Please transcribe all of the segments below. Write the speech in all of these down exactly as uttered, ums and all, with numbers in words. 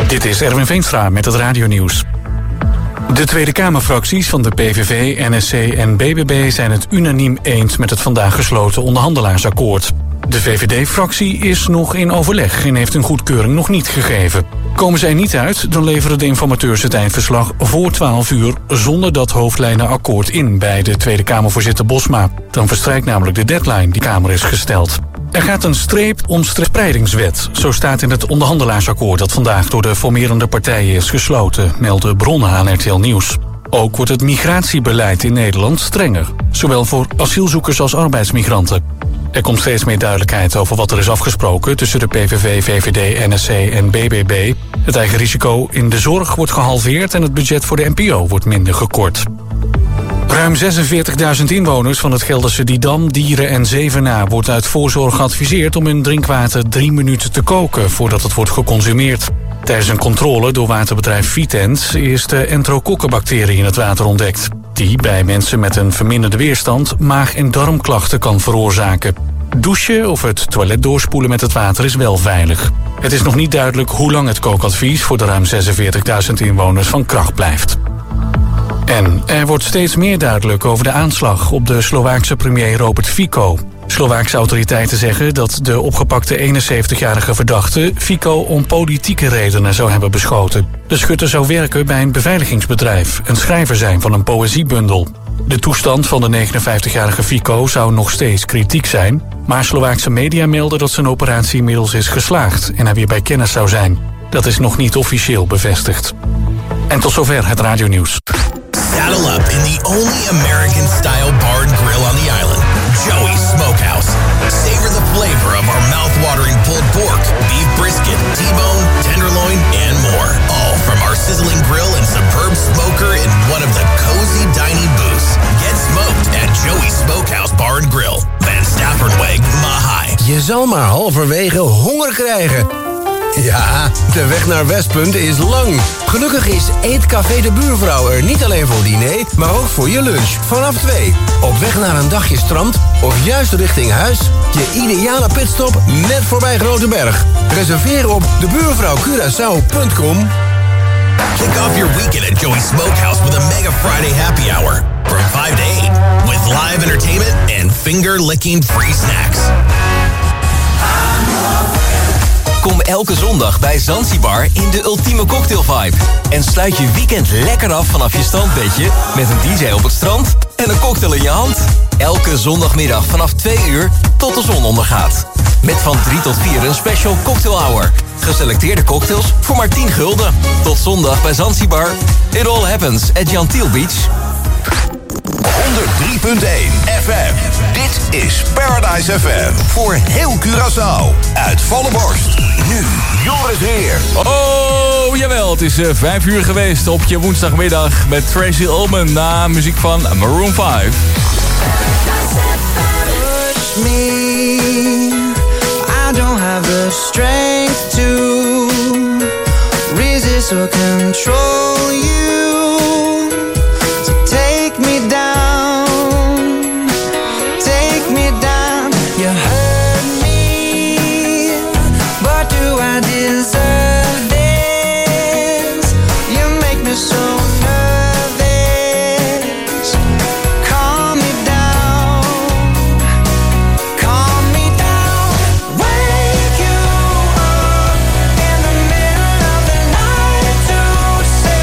Dit is Erwin Veenstra met het radionieuws. De Tweede Kamerfracties van de P V V, N S C en B B B zijn het unaniem eens met het vandaag gesloten onderhandelaarsakkoord. De V V D-fractie is nog in overleg en heeft een goedkeuring nog niet gegeven. Komen zij niet uit, dan leveren de informateurs het eindverslag voor twaalf uur... zonder dat hoofdlijnenakkoord in bij de Tweede Kamervoorzitter Bosma. Dan verstrijkt namelijk de deadline die Kamer is gesteld. Er gaat een streep om spreidingswet. Zo staat in het onderhandelaarsakkoord dat vandaag door de formerende partijen is gesloten, melden bronnen aan R T L Nieuws. Ook wordt het migratiebeleid in Nederland strenger, zowel voor asielzoekers als arbeidsmigranten. Er komt steeds meer duidelijkheid over wat er is afgesproken tussen de P V V, V V D, N S C en B B B. Het eigen risico in de zorg wordt gehalveerd en het budget voor de N P O wordt minder gekort. Ruim zesenveertigduizend inwoners van het Gelderse Didam, Dieren en Zevenaar wordt uit voorzorg geadviseerd om hun drinkwater drie minuten te koken voordat het wordt geconsumeerd. Tijdens een controle door waterbedrijf Vitens is de enterokokkenbacterie in het water ontdekt, die bij mensen met een verminderde weerstand maag- en darmklachten kan veroorzaken. Douchen of het toilet doorspoelen met het water is wel veilig. Het is nog niet duidelijk hoe lang het kookadvies voor de ruim zesenveertigduizend inwoners van kracht blijft. En er wordt steeds meer duidelijk over de aanslag op de Slovaakse premier Robert Fico. Slovaakse autoriteiten zeggen dat de opgepakte eenenzeventigjarige verdachte Fico om politieke redenen zou hebben beschoten. De schutter zou werken bij een beveiligingsbedrijf, een schrijver zijn van een poëziebundel. De toestand van de negenenvijftigjarige Fico zou nog steeds kritiek zijn, maar Slovaakse media melden dat zijn operatie inmiddels is geslaagd en hij weer bij kennis zou zijn. Dat is nog niet officieel bevestigd. En tot zover het radionieuws. Saddle up in the only American-style bar and grill on the island, Joey's Smokehouse. Savor the flavor of our mouth-watering pulled pork, beef brisket, T-bone, tenderloin, and more. All from our sizzling grill and superb smoker in one of the cozy dining booths. Get smoked at Joey's Smokehouse Bar and Grill, Van Staffordweg, Mahai. Je zal maar halverwege honger krijgen. Ja, de weg naar Westpunt is lang. Gelukkig is Eetcafé de Buurvrouw er niet alleen voor diner, maar ook voor je lunch. Vanaf twee. Op weg naar een dagje strand of juist richting huis. Je ideale pitstop net voorbij Groteberg. Reserveer op de buurvrouw curaçao punt com. Kick off your weekend at Joey's Smokehouse with a Mega Friday happy hour from five to eight with live entertainment and finger-licking free snacks. Kom elke zondag bij Zanzibar in de ultieme cocktailvibe. En sluit je weekend lekker af vanaf je strandbedje met een D J op het strand en een cocktail in je hand. Elke zondagmiddag vanaf twee uur tot de zon ondergaat. Met van drie tot vier een special cocktail hour. Geselecteerde cocktails voor maar tien gulden. Tot zondag bij Zanzibar. It all happens at Jantiel Beach. honderd drie punt één F M. Dit is Paradise F M. Voor heel Curaçao. Uit volle borst. Nu Joris Heer. Oh, jawel. Het is uh, vijf uur geweest op je woensdagmiddag met Tracy Ullman na muziek van Maroon vijf. Push me. I don't have the strength to resist or control you. So take me down, take me down. You hurt me, but do I deserve this? You make me so nervous. Calm me down, calm me down. Wake you up in the middle of the night to say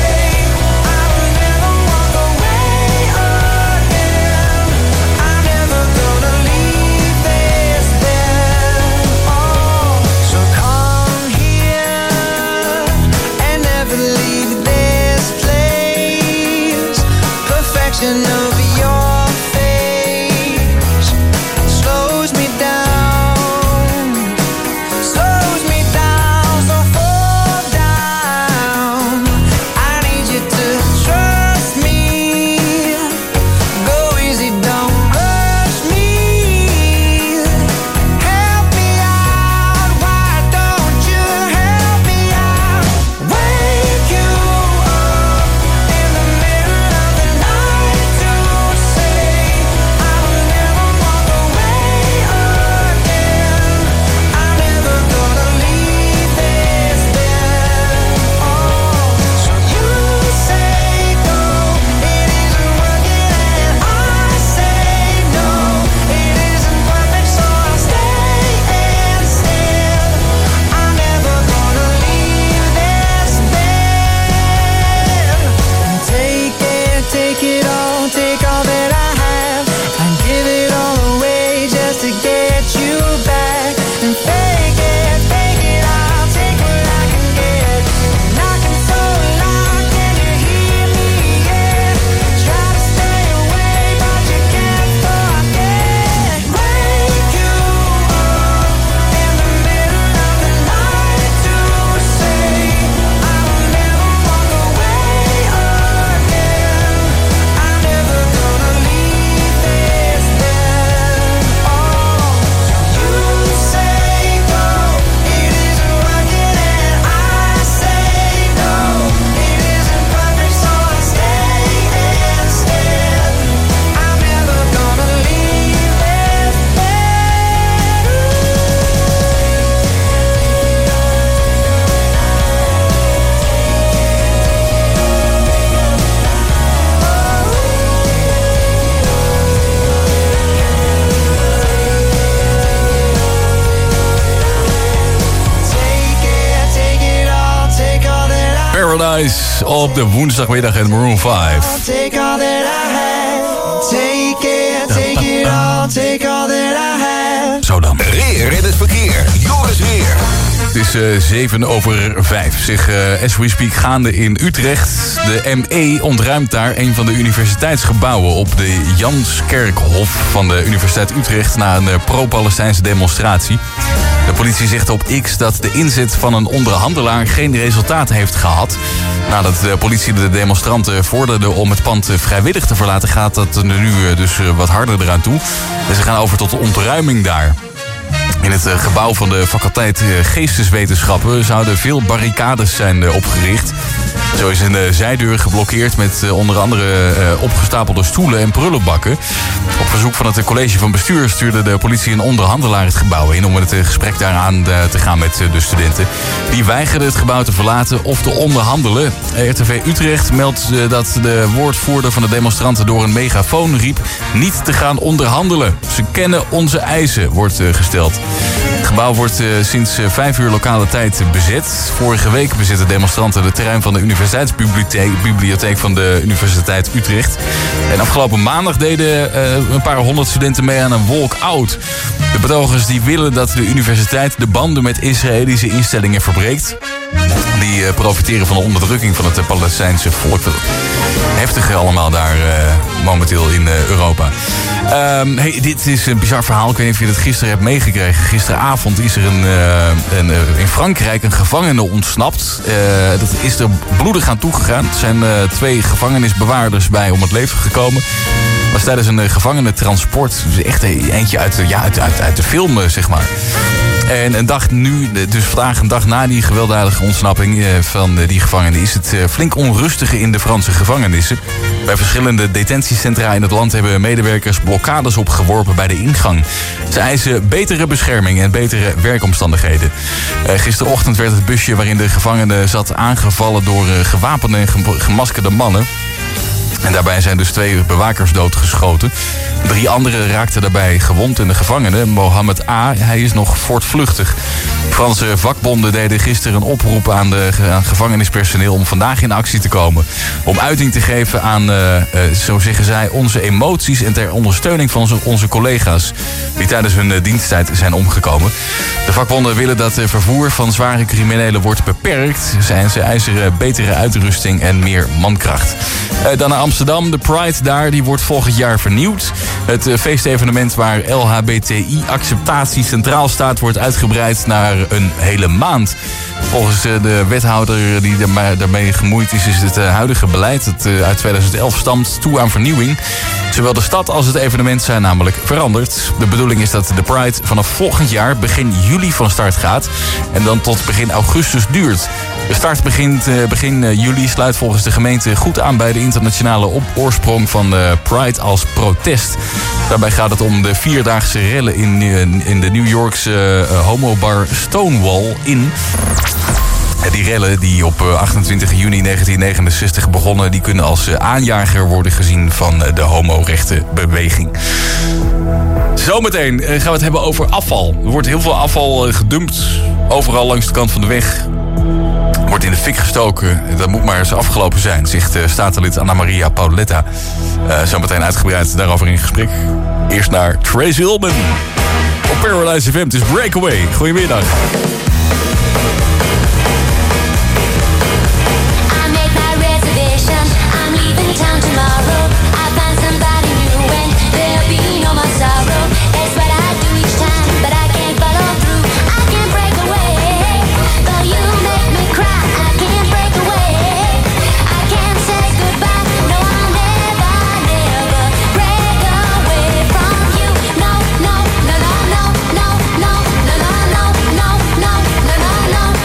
Paradise op de woensdagmiddag in Maroon vijf. Take all that I have. Take it, take it all. Take all that I have. Zo dan. Weer in het verkeer. Joris Weer. Het is uh, zeven over vijf. Zich uh, as we speak gaande in Utrecht. De M E ontruimt daar een van de universiteitsgebouwen op de Janskerkhof van de Universiteit Utrecht na een uh, pro-Palestijnse demonstratie. De politie zegt op X dat de inzet van een onderhandelaar geen resultaat heeft gehad. Nadat de politie de demonstranten vorderde om het pand vrijwillig te verlaten, gaat dat er nu uh, dus uh, wat harder eraan toe. En ze gaan over tot de ontruiming daar. In het gebouw van de faculteit Geesteswetenschappen zouden veel barricades zijn opgericht. Zo is een zijdeur geblokkeerd met onder andere opgestapelde stoelen en prullenbakken. Op verzoek van het college van bestuur stuurde de politie een onderhandelaar het gebouw in om het gesprek daaraan te gaan met de studenten. Die weigerden het gebouw te verlaten of te onderhandelen. R T V Utrecht meldt dat de woordvoerder van de demonstranten door een megafoon riep niet te gaan onderhandelen. Ze kennen onze eisen, wordt gesteld. Het gebouw wordt uh, sinds uh, vijf uur lokale tijd bezet. Vorige week bezetten demonstranten de terrein van de universiteitsbibliotheek bibliotheek van de Universiteit Utrecht. En afgelopen maandag deden uh, een paar honderd studenten mee aan een walk-out. De betogers die willen dat de universiteit de banden met Israëlische instellingen verbreekt. Die uh, profiteren van de onderdrukking van het uh, Palestijnse volk. Heftig allemaal daar uh, momenteel in uh, Europa. Um, hey, dit is een bizar verhaal. Ik weet niet of je het gisteren hebt meegekregen. Gisteravond is er een, uh, een, uh, in Frankrijk een gevangene ontsnapt. Uh, dat is er bloedig aan toegegaan. Er zijn uh, twee gevangenisbewaarders bij om het leven gekomen. Het was tijdens een uh, gevangenentransport. Dus echt eentje uit de, ja, uit, uit, uit de film, uh, zeg maar. En een dag nu, dus vandaag een dag na die gewelddadige ontsnapping van die gevangenen, is het flink onrustig in de Franse gevangenissen. Bij verschillende detentiecentra in het land hebben medewerkers blokkades opgeworpen bij de ingang. Ze eisen betere bescherming en betere werkomstandigheden. Gisterochtend werd het busje waarin de gevangene zat aangevallen door gewapende en gemaskerde mannen. En daarbij zijn dus twee bewakers doodgeschoten. Drie anderen raakten daarbij gewond en de gevangene, Mohammed A., hij is nog voortvluchtig. Franse vakbonden deden gisteren een oproep aan de aan gevangenispersoneel om vandaag in actie te komen. Om uiting te geven aan, uh, uh, zo zeggen zij, onze emoties en ter ondersteuning van onze, onze collega's die tijdens hun uh, diensttijd zijn omgekomen. De vakbonden willen dat het vervoer van zware criminelen wordt beperkt. Zijn ze eisen uh, betere uitrusting en meer mankracht. Uh, dan naar Amsterdam. De Pride daar die wordt volgend jaar vernieuwd. Het uh, feestevenement waar L H B T I-acceptatie centraal staat wordt uitgebreid naar een hele maand. Volgens uh, de wethouder die daarmee gemoeid is, is het uh, huidige beleid, dat uh, uit tweeduizend elf stamt, toe aan vernieuwing. Zowel de stad als het evenement zijn namelijk veranderd. De bedoeling is dat de Pride vanaf volgend jaar begin juli van start gaat en dan tot begin augustus duurt. De start begint uh, begin uh, juli, sluit volgens de gemeente goed aan bij de internationale op oorsprong van uh, Pride als protest. Daarbij gaat het om de vierdaagse rellen in, uh, in de New Yorkse uh, homobar Stonewall Inn. Die rellen die op achtentwintig juni negentien negenenzestig begonnen, die kunnen als aanjager worden gezien van de homorechtenbeweging. Zometeen gaan we het hebben over afval. Er wordt heel veel afval gedumpt, overal langs de kant van de weg. Wordt in de fik gestoken. Dat moet maar eens afgelopen zijn, zegt statenlid Anna-Maria Paoletta. Uh, zometeen uitgebreid daarover in gesprek. Eerst naar Tracy Ullman. Op Paradise F M, het is Breakaway. Goedemiddag. No, no, no, no, no, no, no, no, no, no, no, no, no, no, no, no, no,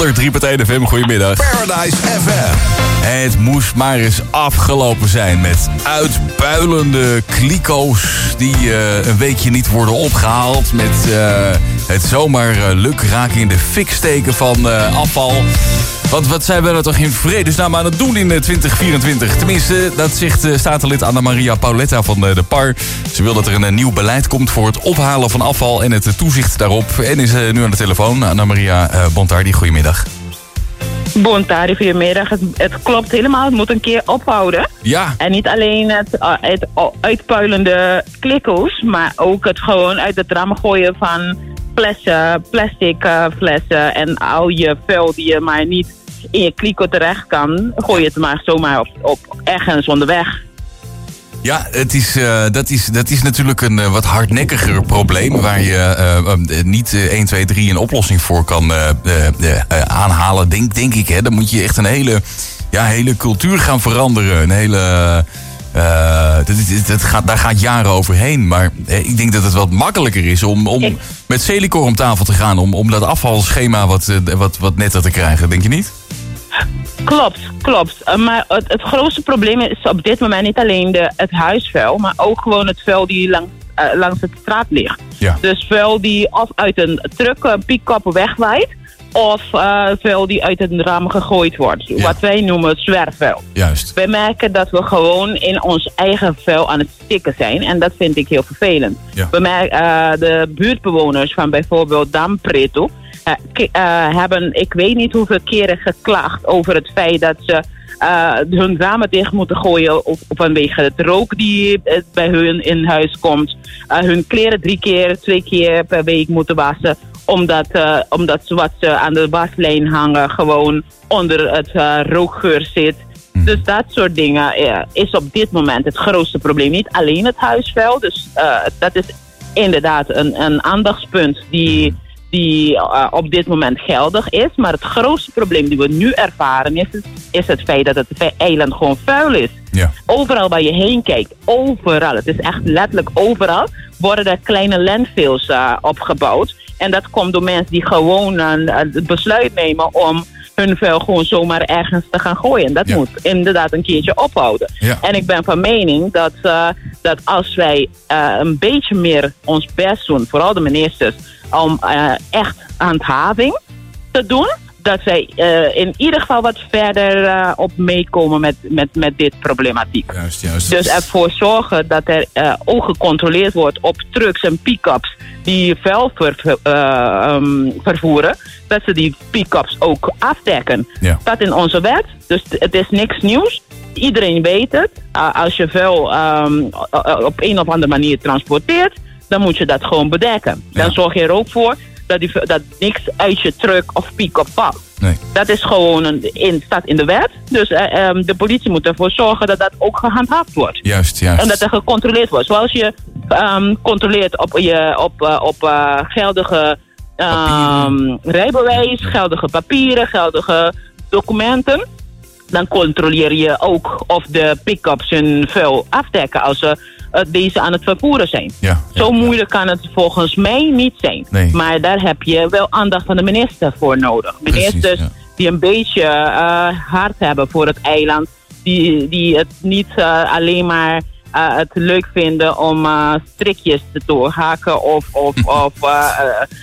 Hier, drie partij F M, goedemiddag. Paradise F M. Het moest maar eens afgelopen zijn met uitpuilende kliko's die uh, een weekje niet worden opgehaald. Met uh, het zomaar uh, lukraken in de fik steken van uh, afval. Want wat zijn we er toch in vredesnaam aan het doen in uh, twintig vierentwintig? Tenminste, dat zegt uh, statenlid Anna-Maria Pauletta van uh, de P A R. Ze wil dat er een uh, nieuw beleid komt voor het ophalen van afval en het uh, toezicht daarop. En is uh, nu aan de telefoon Anna-Maria uh, Bontardi. Goedemiddag. Bontardi, goedemiddag. Het, het klopt helemaal. Het moet een keer ophouden. Ja. En niet alleen het, uh, het uitpuilende klikko's, maar ook het gewoon uit het raam gooien van flessen, plastic uh, flessen en al je vuil die je maar niet in je kliko terecht kan, gooi je het maar zomaar op, op ergens onderweg. Ja, het is, uh, dat, is, dat is natuurlijk een uh, wat hardnekkiger probleem waar je uh, uh, niet uh, één, twee, drie een oplossing voor kan uh, uh, uh, aanhalen, denk, denk ik. Hè. Dan moet je echt een hele, ja, hele cultuur gaan veranderen. Een hele, uh, dat, dat gaat, daar gaat jaren overheen. Maar uh, ik denk dat het wat makkelijker is om, om ik... met Celicor om tafel te gaan, om, om dat afvalschema wat, uh, wat, wat netter te krijgen. Denk je niet? Klopt, klopt. Uh, maar het, het grootste probleem is op dit moment niet alleen de, het huisvuil, maar ook gewoon het vuil die langs, uh, langs de straat ligt. Ja. Dus vuil die of uit een truck, een pick-up wegwaait, of uh, vuil die uit het raam gegooid wordt. Ja. Wat wij noemen zwerfvuil. Juist. Wij merken dat we gewoon in ons eigen vuil aan het stikken zijn. En dat vind ik heel vervelend. Ja. We merken, uh, de buurtbewoners van bijvoorbeeld Dam Preto Uh, k- uh, hebben, ik weet niet hoeveel keren geklaagd over het feit dat ze uh, hun ramen dicht moeten gooien of, of vanwege het rook die uh, bij hun in huis komt. Uh, hun kleren drie keer, twee keer per week moeten wassen, omdat, uh, omdat ze wat ze aan de waslijn hangen gewoon onder het uh, rookgeur zit. Hm. Dus dat soort dingen uh, is op dit moment het grootste probleem. Niet alleen het huisvuil, dus uh, dat is inderdaad een, een aandachtspunt die... die uh, op dit moment geldig is. Maar het grootste probleem die we nu ervaren is, is het feit dat het eiland gewoon vuil is. Ja. Overal waar je heen kijkt, overal, het is echt letterlijk overal, worden er kleine landfills uh, opgebouwd. En dat komt door mensen die gewoon uh, het besluit nemen om hun vuil gewoon zomaar ergens te gaan gooien. Dat ja. moet inderdaad een keertje ophouden. Ja. En ik ben van mening dat, uh, dat als wij uh, een beetje meer ons best doen, vooral de ministers, om uh, echt handhaving te doen, dat zij uh, in ieder geval wat verder uh, op meekomen met, met, met dit problematiek. Juist, juist. Dus ervoor zorgen dat er uh, ook gecontroleerd wordt op trucks en pick-ups die vuil ver, uh, um, vervoeren, dat ze die pick-ups ook afdekken. Ja. Dat in onze wet, dus het is niks nieuws. Iedereen weet het. Uh, als je vuil um, op een of andere manier transporteert, dan moet je dat gewoon bedekken. Dan ja. zorg je er ook voor dat, die, dat niks uit je truck of pick-up valt. Nee. Dat is gewoon een, in, staat in de wet. Dus uh, um, de politie moet ervoor zorgen dat dat ook gehandhaafd wordt. Juist, juist. En dat er gecontroleerd wordt. Zoals je um, controleert op, je, op, uh, op uh, geldige um, rijbewijs, geldige papieren, geldige documenten. Dan controleer je ook of de pick-ups hun vuil afdekken als ze uh, deze aan het vervoeren zijn. Ja, ja, Zo moeilijk kan het volgens mij niet zijn. Nee. Maar daar heb je wel aandacht van de minister voor nodig. Ministers Precies, ja. die een beetje uh, hart hebben voor het eiland. Die, die het niet uh, alleen maar uh, het leuk vinden om uh, strikjes te doorhaken of, of, of, uh,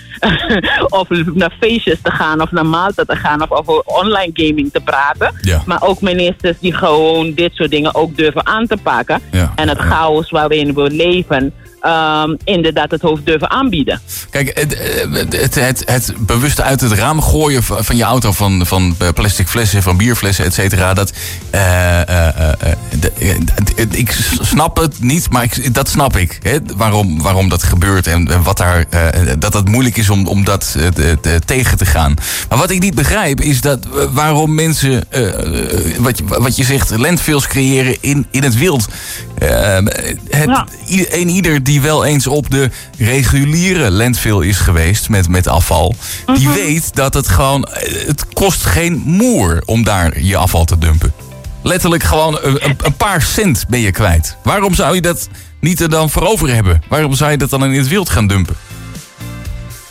uh, of naar feestjes te gaan of naar Malta te gaan of over online gaming te praten. Ja. Maar ook ministers die gewoon dit soort dingen ook durven aan te pakken. Ja. En het ja. chaos waar we in we leven, Um, inderdaad het hoofd durven aanbieden. Kijk, het, het, het, het bewust uit het raam gooien van je auto van, van plastic flessen, van bierflessen, et cetera. Dat, uh, uh, uh, uh, ik snap het niet, maar ik, dat snap ik. Hè, waarom, waarom dat gebeurt en, en wat daar, uh, dat het moeilijk is om, om dat uh, te, tegen te gaan. Maar wat ik niet begrijp is dat uh, waarom mensen, uh, wat, wat je zegt, landfills creëren in, in het wild. Uh, het, ja. Een ieder die wel eens op de reguliere landfill is geweest met, met afval, mm-hmm. die weet dat het gewoon, het kost geen moer om daar je afval te dumpen. Letterlijk gewoon een, een paar cent ben je kwijt. Waarom zou je dat niet er dan voor over hebben? Waarom zou je dat dan in het wild gaan dumpen?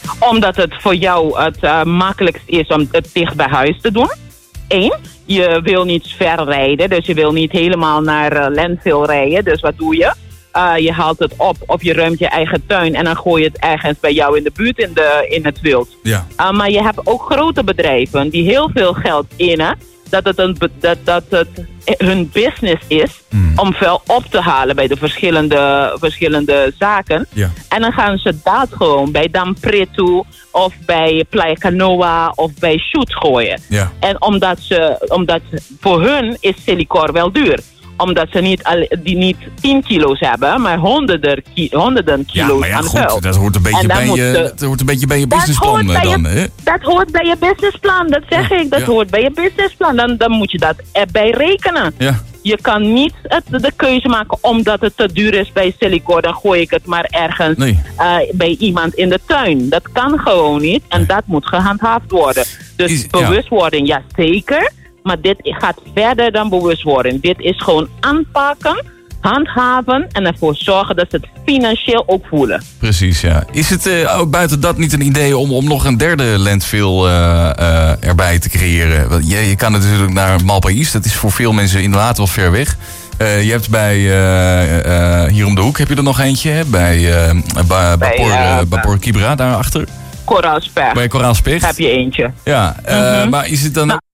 Omdat het voor jou het uh, makkelijkst is om het dicht bij huis te doen. Eén, je wil niet ver rijden, dus je wil niet helemaal naar uh, landfill rijden. Dus wat doe je? Uh, je haalt het op of je ruimt je eigen tuin en dan gooi je het ergens bij jou in de buurt in, de, in het wild. Ja. Uh, maar je hebt ook grote bedrijven die heel veel geld innen. Dat het, een, dat, dat het hun business is hmm. om vuil op te halen bij de verschillende, verschillende zaken. Ja. En dan gaan ze dat gewoon bij Dam Preto of bij Playa Canoa of bij Shoot gooien. Ja. En omdat ze, omdat voor hun is Silicor wel duur. Omdat ze niet, al, die niet tien kilo's hebben, maar honderden, ki, honderden kilo's ja, maar ja, aan goed, vuil. Dat hoort een beetje, bij je, de, dat hoort een beetje bij je businessplan dan. Je, hè? Dat hoort bij je businessplan, dat zeg ja, ik. Dat ja. hoort bij je businessplan. Dan, dan moet je dat erbij rekenen. Ja. Je kan niet het, de keuze maken omdat het te duur is bij Silicor. Dan gooi ik het maar ergens nee. uh, bij iemand in de tuin. Dat kan gewoon niet en nee. dat moet gehandhaafd worden. Dus is, bewustwording, ja. ja zeker. Maar dit gaat verder dan bewustwording. Dit is gewoon aanpakken, handhaven en ervoor zorgen dat ze het financieel ook voelen. Precies, ja. Is het uh, buiten dat niet een idee om, om nog een derde landfill uh, uh, erbij te creëren? Want je, je kan natuurlijk naar Malpais, dat is voor veel mensen inderdaad wel ver weg. Uh, je hebt bij, uh, uh, hier om de hoek heb je er nog eentje, hè? bij uh, ba, bij Bapor, uh, uh, Bapor Kibra, daarachter. Koraalspecht. Bij Koraalspecht. Heb je eentje. Ja, uh, mm-hmm. maar is het dan... Nou,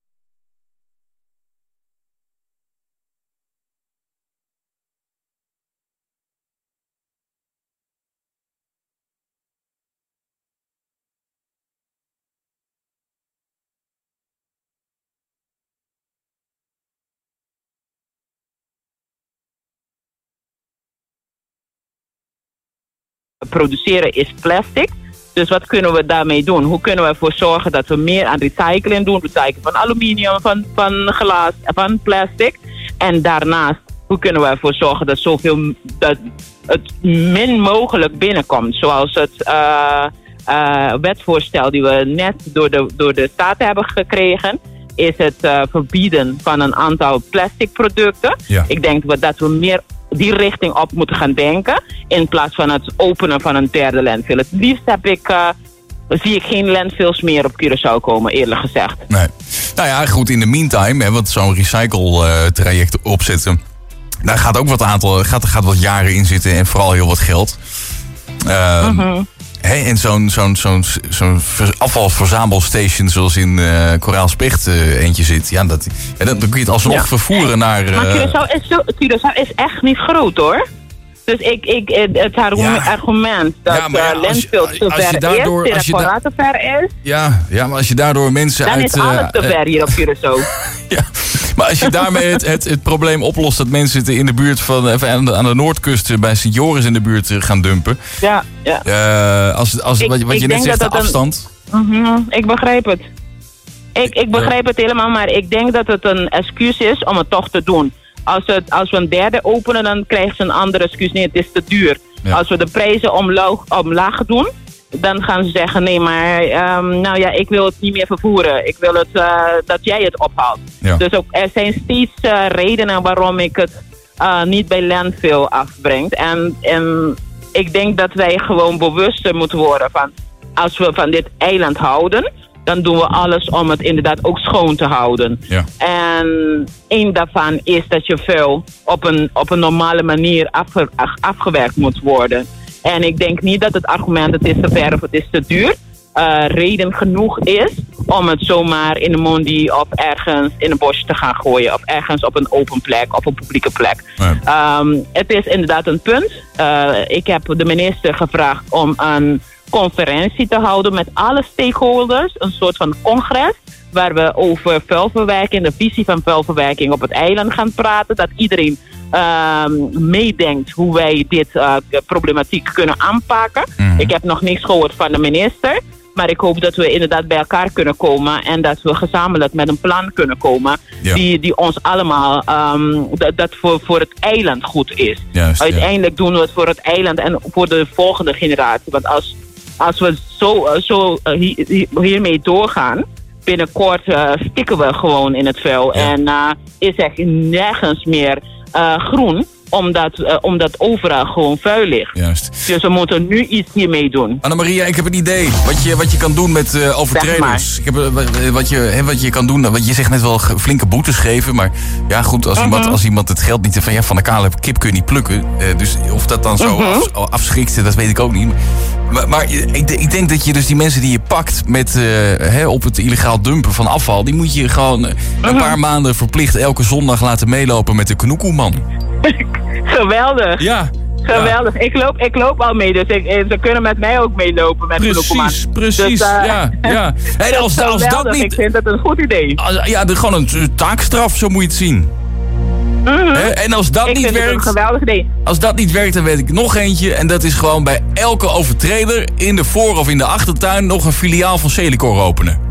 produceren is plastic. Dus wat kunnen we daarmee doen? Hoe kunnen we ervoor zorgen dat we meer aan recycling doen? Recyclen van aluminium, van, van glas, van plastic. En daarnaast, hoe kunnen we ervoor zorgen dat, zoveel, dat het min mogelijk binnenkomt? Zoals het uh, uh, wetvoorstel die we net door de, door de Staten hebben gekregen. Is het uh, verbieden van een aantal plastic producten. Ja. Ik denk dat, dat we meer die richting op moeten gaan denken. In plaats van het openen van een derde landfill. Het liefst heb ik, uh, zie ik geen landfills meer op Curaçao komen, eerlijk gezegd. Nee. Nou ja, goed, in de meantime, hè, want zo'n recycle-traject uh, opzetten. Daar gaat ook wat aantal, gaat, gaat wat jaren in zitten en vooral heel wat geld. Uh, mm-hmm. He, en zo'n, zo'n, zo'n, zo'n afvalverzamelstation zoals in uh, Koraalspecht uh, eentje zit. Ja, dat, ja, dan kun je het alsnog ja. vervoeren naar... Uh... Maar Curaçao is, zo, Curaçao is echt niet groot hoor. Dus ik, ik, het argument ja. dat ja, ja, landfill te ver daardoor, is, Terraforra te ver is... Ja, ja, maar als je daardoor mensen dan uit... Dan is alles te ver uh, hier op Curaçao. Ja, maar als je daarmee het, het, het probleem oplost dat mensen het in de buurt van... Even aan, de, aan de noordkust bij Sint Joris in de buurt gaan dumpen. Ja, ja. Uh, als, als, ik, wat, wat je net zegt, de afstand... Een, mm-hmm, ik begrijp het. Ik, ik begrijp het helemaal, maar ik denk dat het een excuus is om het toch te doen. Als, het, als we een derde openen, dan krijgen ze een andere excuus. Nee, het is te duur. Ja. Als we de prijzen omlaag, omlaag doen, dan gaan ze zeggen... nee, maar um, nou ja, ik wil het niet meer vervoeren. Ik wil het, uh, dat jij het ophaalt. Ja. Dus ook, er zijn steeds uh, redenen waarom ik het uh, niet bij landfill afbreng. En, en ik denk dat wij gewoon bewuster moeten worden van... als we van dit eiland houden... dan doen we alles om het inderdaad ook schoon te houden. Ja. En één daarvan is dat je vuil op een, op een normale manier afge, afgewerkt moet worden. En ik denk niet dat het argument het is te ver of het is te duur... Uh, reden genoeg is om het zomaar in de Mondi of ergens in een bosje te gaan gooien. Of ergens op een open plek of een publieke plek. Nee. Um, het is inderdaad een punt. Uh, ik heb de minister gevraagd om een conferentie te houden met alle stakeholders. Een soort van congres waar we over vuilverwerking, de visie van vuilverwerking op het eiland gaan praten. Dat iedereen uh, meedenkt hoe wij dit uh, problematiek kunnen aanpakken. Mm-hmm. Ik heb nog niks gehoord van de minister. Maar ik hoop dat we inderdaad bij elkaar kunnen komen. En dat we gezamenlijk met een plan kunnen komen. Ja. Die, die ons allemaal, um, dat, dat voor, voor het eiland goed is. Juist, uiteindelijk ja. doen we het voor het eiland en voor de volgende generatie. Want als, als we zo, zo uh, hier, hiermee doorgaan... binnenkort uh, stikken we gewoon in het vuil. Ja. En uh, is er nergens meer uh, groen Omdat, uh, omdat overal gewoon vuil ligt. Juist. Dus we moeten nu iets hiermee doen. Annemaria, ik heb een idee. Wat je, wat je kan doen met uh, overtreders. Ik heb, uh, wat, je, he, wat je kan doen, wat je zegt net wel flinke boetes geven. Maar ja goed, als, uh-huh. iemand, als iemand het geld niet... Van, ja, van de kale kip kun je niet plukken. Uh, dus of dat dan zo uh-huh. af, afschrikt, dat weet ik ook niet. Maar, maar ik, ik denk dat je dus die mensen die je pakt met, uh, he, op het illegaal dumpen van afval... die moet je gewoon uh, uh-huh. een paar maanden verplicht elke zondag laten meelopen met de knoekoeman. Geweldig. Ja. Geweldig. Ja. Ik, loop, ik loop al mee, dus ik, ze kunnen met mij ook meelopen met Precies, knoekoeman. precies. Dus, uh, ja, ja. Hey, als, als dat niet... Ik vind dat een goed idee. Als, ja, de, gewoon een taakstraf, zo moet je het zien. Mm-hmm. He, en als dat ik niet vind werkt, het een geweldig idee. Als dat niet werkt, dan weet ik nog eentje. En dat is gewoon bij elke overtreder in de voor- of in de achtertuin nog een filiaal van Celicor openen.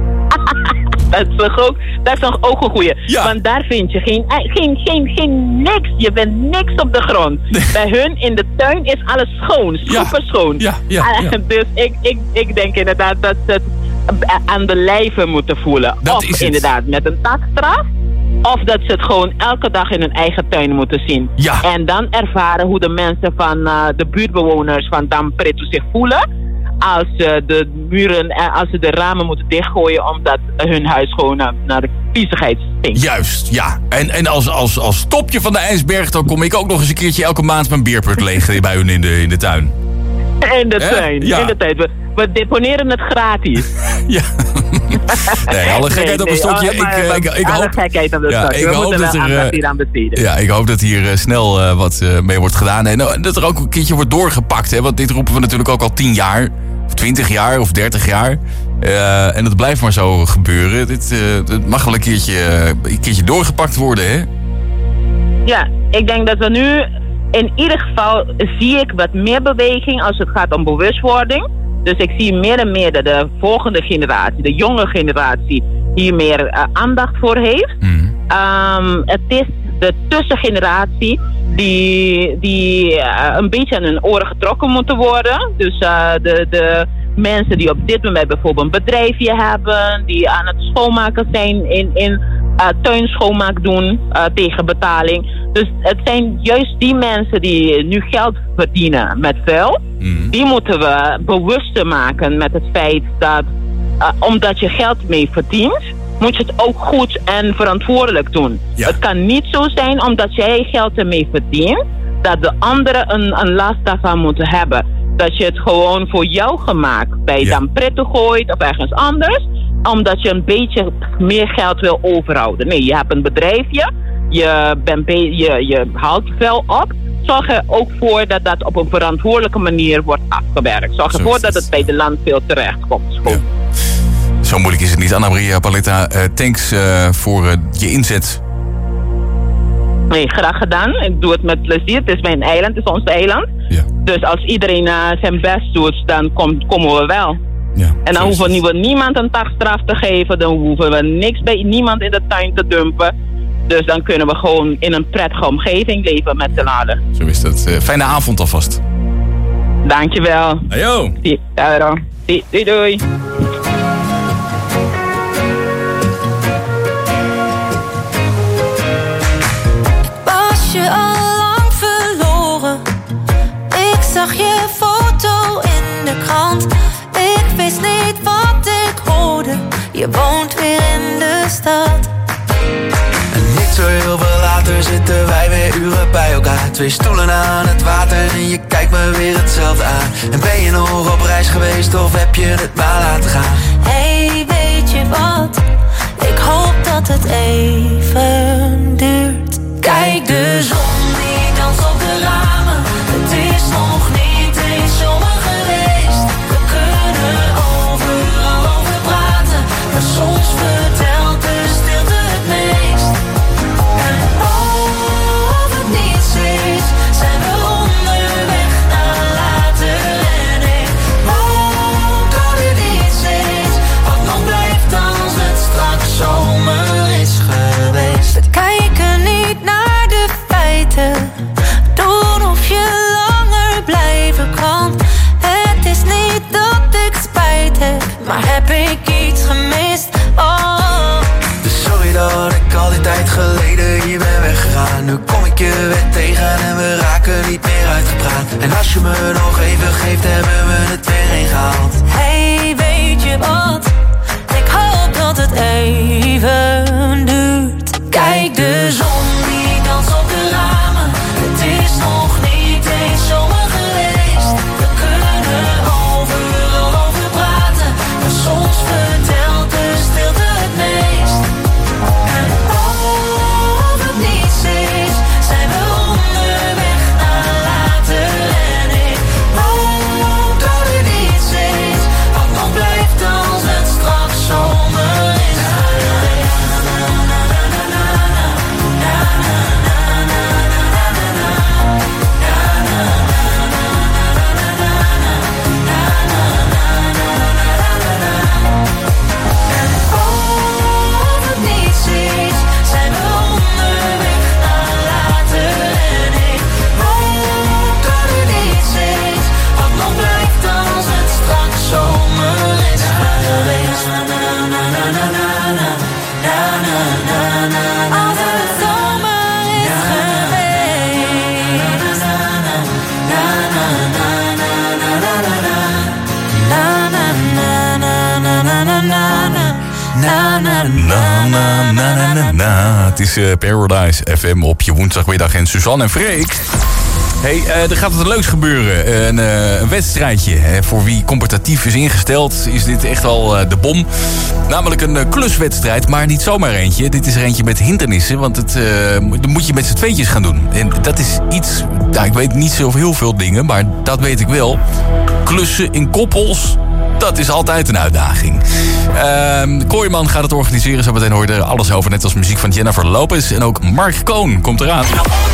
Dat is toch ook, dat is toch ook een goeie. Ja. Want daar vind je geen, geen, geen, geen niks. Je bent niks op de grond. Nee. Bij hun in de tuin is alles schoon. Super ja. schoon. Ja, ja, ja. Dus ik, ik, ik denk inderdaad dat ze het aan de lijve moeten voelen. Dat of is inderdaad het. met een taakstraf. Of dat ze het gewoon elke dag in hun eigen tuin moeten zien. Ja. En dan ervaren hoe de mensen van uh, de buurtbewoners van Dam Preto zich voelen. Als ze de muren en als ze de ramen moeten dichtgooien omdat hun huis gewoon naar, naar de viezigheid stinkt. Juist, ja. En, en als, als, als topje van de ijsberg, dan kom ik ook nog eens een keertje elke maand mijn beerput leeg bij hun in de, in de tuin. In de tuin, ja. in de tuin. We, we deponeren het gratis. Ja. Nee, alle gekheid nee, op een stokje. Nee, maar, ik, ik, ik alle hoop, gekheid op een ja, stokje. Ik we hoop moeten dat wel er, aandacht hier aan besteden. Ja, ik hoop dat hier uh, snel uh, wat uh, mee wordt gedaan. En uh, dat er ook een keertje wordt doorgepakt. Hè? Want dit roepen we natuurlijk ook al tien jaar. Of twintig jaar of dertig jaar. Uh, en dat blijft maar zo gebeuren. Dit, uh, dit mag wel een keertje, uh, een keertje doorgepakt worden, hè? Ja, ik denk dat we nu... In ieder geval zie ik wat meer beweging als het gaat om bewustwording. Dus ik zie meer en meer dat de volgende generatie, de jonge generatie, hier meer uh, aandacht voor heeft. Mm. Um, het is de tussengeneratie die, die uh, een beetje aan hun oren getrokken moeten worden. Dus uh, de, de mensen die op dit moment bijvoorbeeld een bedrijfje hebben, die aan het schoonmaken zijn in, in uh, tuinschoonmaak doen uh, tegen betaling. Dus het zijn juist die mensen die nu geld verdienen met vuil. Mm. Die moeten we bewuster maken met het feit dat uh, omdat je geld mee verdient, moet je het ook goed en verantwoordelijk doen. Ja. Het kan niet zo zijn omdat jij geld ermee verdient, dat de anderen een, een last daarvan moeten hebben. Dat je het gewoon voor jou gemaakt bij ja. Dam Preto gooit of ergens anders, omdat je een beetje meer geld wil overhouden. Nee, je hebt een bedrijfje, je, bent be- je, je haalt vuil op. Zorg er ook voor dat dat op een verantwoordelijke manier wordt afgewerkt. Zorg ervoor dat het bij de landfill terecht komt. Ja. Zo moeilijk is het niet. Annemaria Paletta, uh, thanks uh, voor uh, je inzet. Nee, graag gedaan. Ik doe het met plezier. Het is mijn eiland, het is ons eiland. Ja. Dus als iedereen uh, zijn best doet, dan kom, komen we wel. Ja, en dan hoeven we niemand een taakstraf te geven. Dan hoeven we niks bij niemand in de tuin te dumpen. Dus dan kunnen we gewoon in een prettige omgeving leven met z'n allen. Zo is dat. Uh, fijne avond alvast. Dankjewel. Ajo. Doei, doei, doei. Was je al lang verloren? Ik zag je foto in de krant. Ik wist niet wat ik hoorde. Je woont weer in de stad. Zo heel veel later zitten wij weer uren bij elkaar. Twee stoelen aan het water en je kijkt me weer hetzelfde aan. En ben je nog op reis geweest of heb je het maar laten gaan? Hey, weet je wat? Ik hoop dat het even duurt. Kijk de zon die danst op de ramen. Het is nog niet eens zomer geweest. We kunnen overal over praten, maar soms vertelt de stilte het meest. Zijn we onderweg naar later en ik hoop dat het iets is wat nog blijft als het straks zomer is geweest. Het kan je geleden hier ben weggegaan. Nu kom ik je weer tegen en we raken niet meer uitgepraat. En als je me nog even geeft, hebben we het weer ingehaald. Hey, weet je wat? Ik hoop dat het even duurt. Kijk, de zon die danst op de ramen. Het is nog niet eens zomer geweest. We kunnen overal over praten, maar soms vertelt de stilte het meest. En als het niets is, zijn we onderweg naar later. En ik hoop dat er niets is wat nog blijft als het straks zomer is. Na na na na na na. Het is uh, Paradise F M op je woensdagmiddag en Suzanne en Freek. Hey, uh, er gaat wat leuks gebeuren. Een, uh, een wedstrijdje. Hè. Voor wie competitief is ingesteld, is dit echt wel uh, de bom. Namelijk een uh, kluswedstrijd, maar niet zomaar eentje. Dit is er eentje met hindernissen, want het, uh, dat moet je met z'n tweetjes gaan doen. En dat is iets, nou, ik weet niet zo heel veel dingen, maar dat weet ik wel. Klussen in koppels, dat is altijd een uitdaging. Uh, Kooijman gaat het organiseren. Zo meteen hoor je er alles over. Net als muziek van Jennifer Lopez. En ook Mark Cohn komt eraan.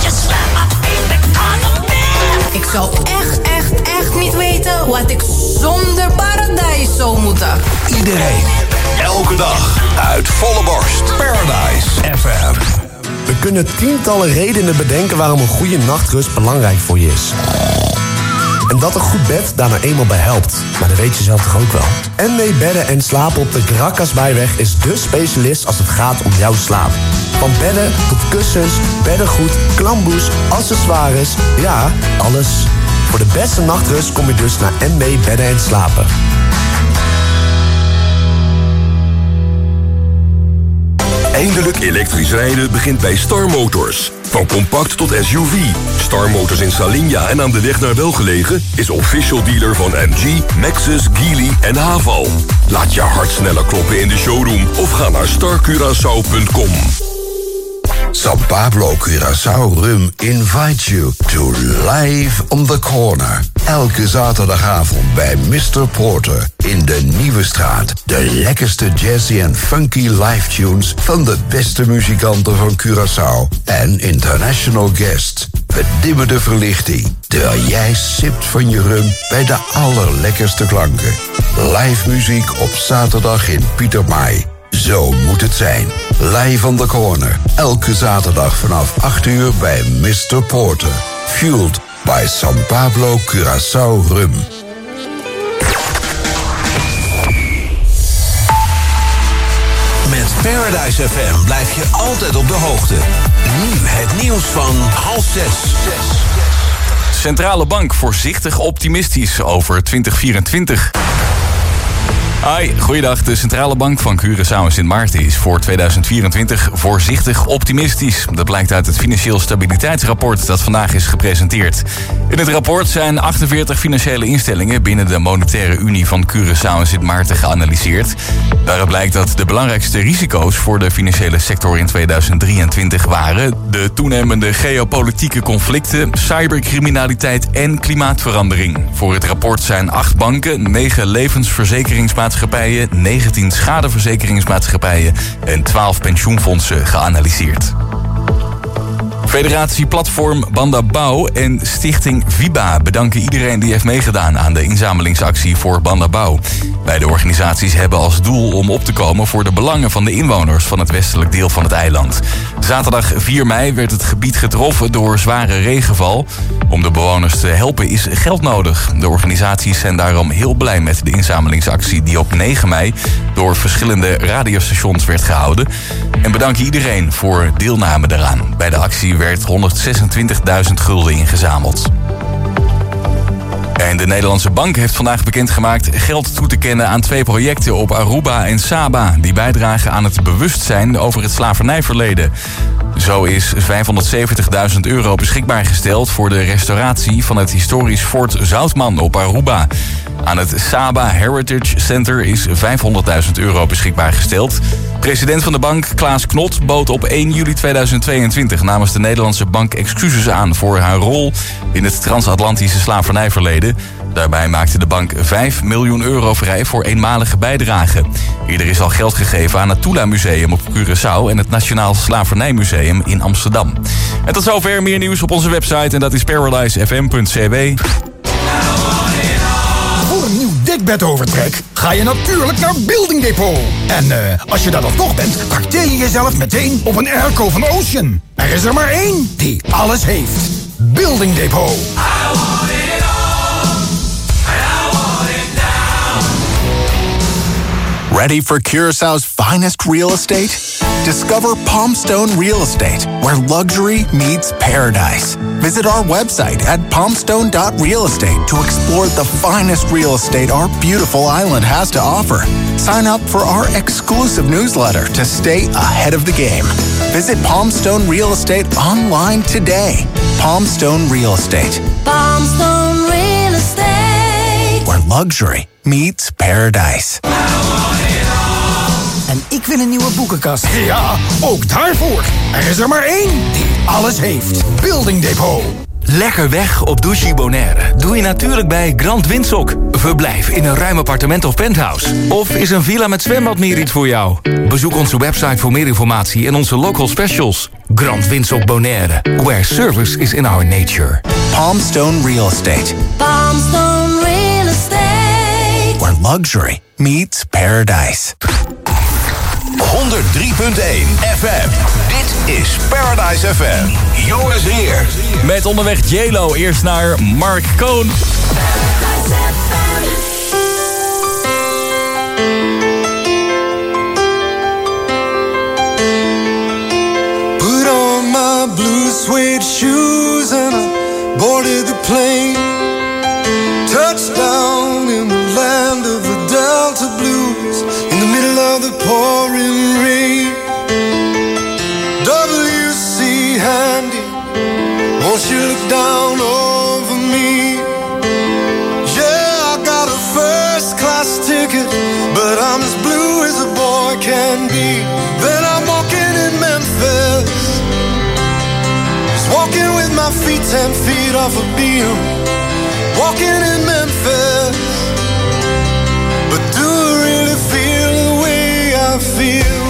Ik zou echt, echt, echt niet weten wat ik zonder Paradise zou moeten. Iedereen, elke dag, uit volle borst. Paradise F M. We kunnen tientallen redenen bedenken waarom een goede nachtrust belangrijk voor je is. En dat een goed bed daar nou eenmaal bij helpt. Maar dat weet je zelf toch ook wel? M W Bedden en Slapen op de Grakasbijweg is dé specialist als het gaat om jouw slaap. Van bedden tot kussens, beddengoed, klamboes, accessoires, ja, alles. Voor de beste nachtrust kom je dus naar M W Bedden en Slapen. Eindelijk elektrisch rijden begint bij Star Motors. Van compact tot S U V. Star Motors in Salinja en aan de weg naar Welgelegen is official dealer van M G, Maxus, Geely en Haval. Laat je hart sneller kloppen in de showroom of ga naar star curaçao punt com. San Pablo Curaçao Rum invites you to Live on the Corner. Elke zaterdagavond bij mister Porter in de Nieuwe Straat. De lekkerste jazzy en funky live tunes van de beste muzikanten van Curaçao. En international guests. We dimmen de verlichting, terwijl jij sipt van je rum bij de allerlekkerste klanken. Live muziek op zaterdag in Pieter Maai. Zo moet het zijn. Live on the Corner. Elke zaterdag vanaf acht uur bij mister Porter. Fueled by San Pablo Curaçao Rum. Met Paradise F M blijf je altijd op de hoogte. Nu het nieuws van half zes. Centrale Bank voorzichtig optimistisch over twintig vierentwintig. Hi, goeiedag. De Centrale Bank van Curaçao en Sint Maarten is voor tweeduizend vierentwintig voorzichtig optimistisch. Dat blijkt uit het Financieel Stabiliteitsrapport dat vandaag is gepresenteerd. In het rapport zijn achtenveertig financiële instellingen binnen de Monetaire Unie van Curaçao en Sint Maarten geanalyseerd. Daaruit blijkt dat de belangrijkste risico's voor de financiële sector in tweeduizend drieëntwintig waren de toenemende geopolitieke conflicten, cybercriminaliteit en klimaatverandering. Voor het rapport zijn acht banken, negen levensverzekeringsmaatschappijen, negentien schadeverzekeringsmaatschappijen en twaalf pensioenfondsen geanalyseerd. Federatie Platform Bandabouw en Stichting Viba bedanken iedereen die heeft meegedaan aan de inzamelingsactie voor Bandabouw. Beide organisaties hebben als doel om op te komen voor de belangen van de inwoners van het westelijk deel van het eiland. Zaterdag vier mei werd het gebied getroffen door zware regenval. Om de bewoners te helpen is geld nodig. De organisaties zijn daarom heel blij met de inzamelingsactie die op negen mei door verschillende radiostations werd gehouden. En bedanken iedereen voor deelname daaraan. Bij de actie werd honderdzesentwintigduizend gulden ingezameld. En de Nederlandse Bank heeft vandaag bekendgemaakt geld toe te kennen aan twee projecten op Aruba en Saba, die bijdragen aan het bewustzijn over het slavernijverleden. Zo is vijfhonderdzeventigduizend euro beschikbaar gesteld voor de restauratie van het historisch Fort Zoutman op Aruba. Aan het Saba Heritage Center is vijfhonderdduizend euro beschikbaar gesteld. President van de bank, Klaas Knot, bood op één juli tweeduizend tweeëntwintig namens de Nederlandse Bank excuses aan voor haar rol in het transatlantische slavernijverleden. Daarbij maakte de bank vijf miljoen euro vrij voor eenmalige bijdragen. Eerder is al geld gegeven aan het Tula Museum op Curaçao en het Nationaal Slavernijmuseum in Amsterdam. En tot zover, meer nieuws op onze website en dat is paradise f m punt c w. Voor een nieuw dekbedovertrek ga je natuurlijk naar Building Depot. En uh, als je daar dan toch bent, trakteer je jezelf meteen op een airco van Ocean. Er is er maar één die alles heeft. Building Depot. Ready for Curaçao's finest real estate? Discover Palmstone Real Estate, where luxury meets paradise. Visit our website at palmstone dot real estate to explore the finest real estate our beautiful island has to offer. Sign up for our exclusive newsletter to stay ahead of the game. Visit Palmstone Real Estate online today. Palmstone Real Estate. Palmstone Real Estate. Where luxury meets paradise. En ik wil een nieuwe boekenkast. Ja, ook daarvoor. Er is er maar één die alles heeft. Building Depot. Lekker weg op Douchy Bonaire doe je natuurlijk bij Grand Windsock. Verblijf in een ruim appartement of penthouse. Of is een villa met zwembad meer iets voor jou? Bezoek onze website voor meer informatie en onze local specials. Grand Windsock Bonaire, where service is in our nature. Palmstone Real Estate. Palmstone Real Estate. Where luxury meets paradise. honderd drie punt één F M. Dit is Paradise F M. Joris Heer. Met onderweg J-Lo eerst naar Mark Cohn. Put on my blue suede shoes and I boarded the plane. Touchdown in the land of the Delta Blues, in the middle of the pouring rain. W C Handy, won't you look down over me? Yeah, I got a first class ticket, but I'm as blue as a boy can be. Then I'm walking in Memphis, just walking with my feet ten feet off a beam. Walking in Memphis, but do I really feel the way I feel?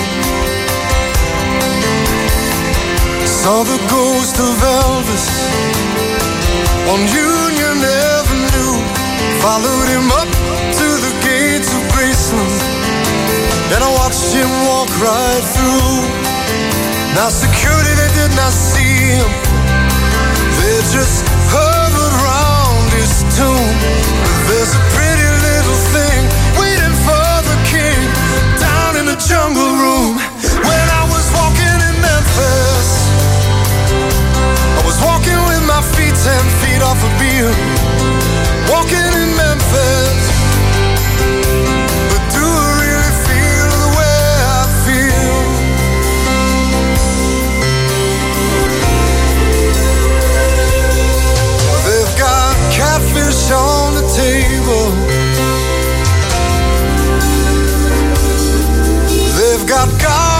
Saw the ghost of Elvis on Union Avenue. Followed him up to the gates of Graceland, and I watched him walk right through. Now security, they did not see him, they just hovered around his tomb. But there's a pretty little thing waiting for the king down in the jungle room. When I was walking in Memphis, I was walking with my feet ten feet off a beam. Walking in Memphis, but do I really feel the way I feel? They've got catfish on the table, they've got God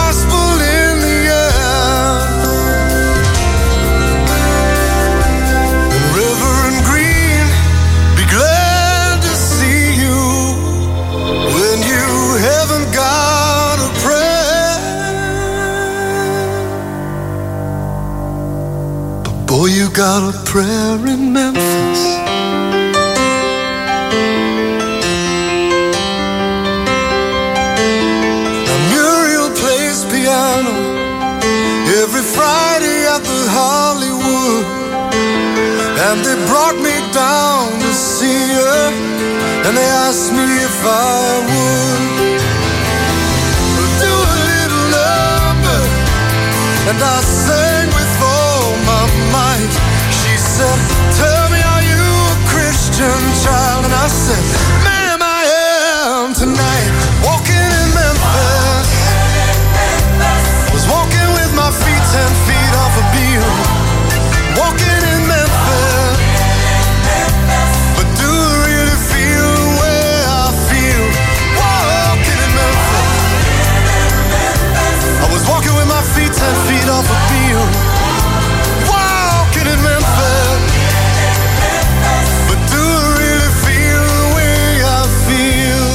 Oh, you got a prayer in Memphis. Now Muriel plays piano every Friday at the Hollywood, and they brought me down to see her, and they asked me if I would do a little number, and I sang with all my might. She said, tell me, are you a Christian child? And I said, ma'am, I am tonight. Walking in Memphis, was walking with my feet ten feet off a beam. Walking in Memphis, but do I really feel the way I feel? Walking in Memphis, I was walking with my feet ten feet off a beam. Walking in Memphis, but do I really feel the way I feel?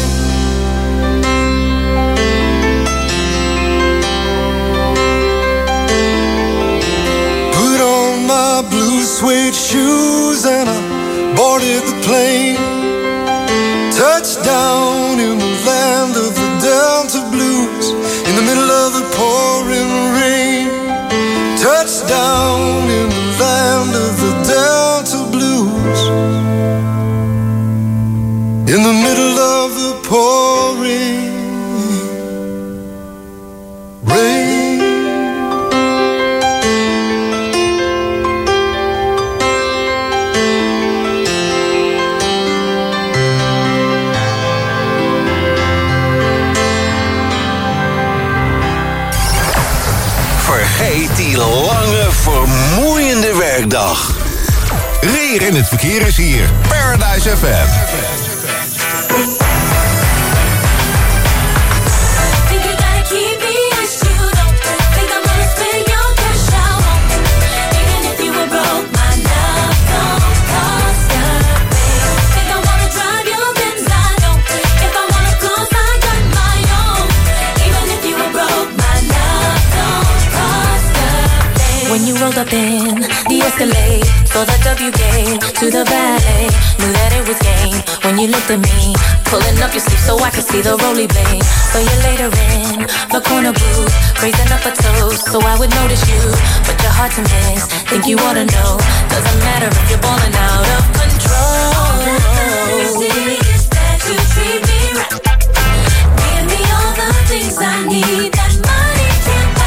Put on my blue suede shoes and I boarded the plane. Touchdown in the land of the Delta Blues, in the middle of the pouring rain. Touchdown in the land of the Delta Blues, in the middle of the pouring rain. Vergeet die lange, vermoeiende werkdag. Regen in het verkeer is hier. Paradise F M. When you rolled up in the Escalade, saw the W gate to the valet, knew that it was game when you looked at me, pulling up your sleeve so I could see the rolly blade. So you later in the corner booth, raising up a toast so I would notice you, but you're hard to miss, think you ought to know, doesn't matter if you're balling out of control. All that matters is that you treat me right, give me all the things I need that money can't buy.